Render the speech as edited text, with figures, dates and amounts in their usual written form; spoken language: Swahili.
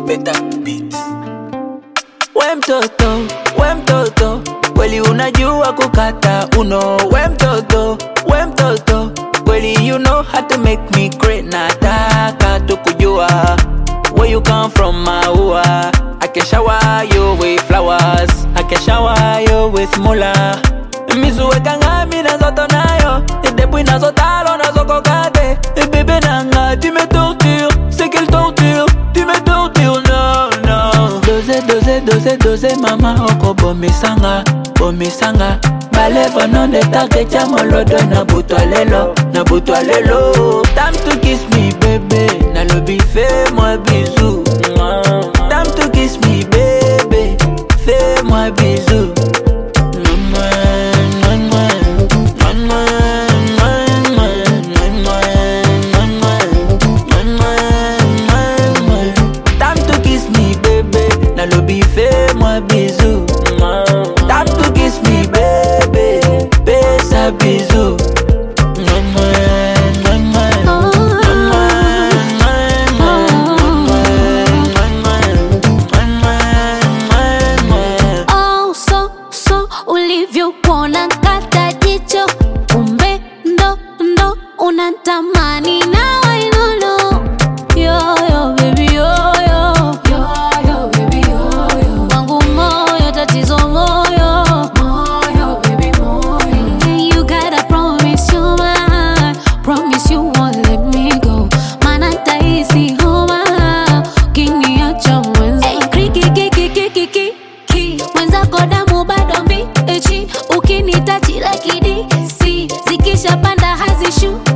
better beat. We mtoto, kweli unajua kukata uno. We mtoto, kweli you know how to make me great. Nataka tukujua where you come from, maua. I can shower you with flowers, I can shower you with mula. Mizuweka ngami na zoto nayo, depuis nazo talo nazo kokate. Bébé nanga, tu me tortures, c'est quelle torture, tu me tortures, no, no. Dose, mama oko bomisanga. Baleva non de take chamolodo na butwalelo. Time to kiss me, bébé, na lobi fais-moi bisou. Time to kiss me, bébé, fais-moi bisou. Fais-moi bisou. Time to kiss me, baby. Fais un bisou. Oh, so ulivyokuona kata jicho, kumbe ndo unatamani na wainono. Yo baby yo baby yo. Wangu moyo tatizo moyo baby moyo. You gotta promise you mine, promise you won't let me go. Mana taisi homa ukiniacha mwenza. Kriki mwenzako damu bado mbichi, ukinitachi like DC zikisha panda hazishu.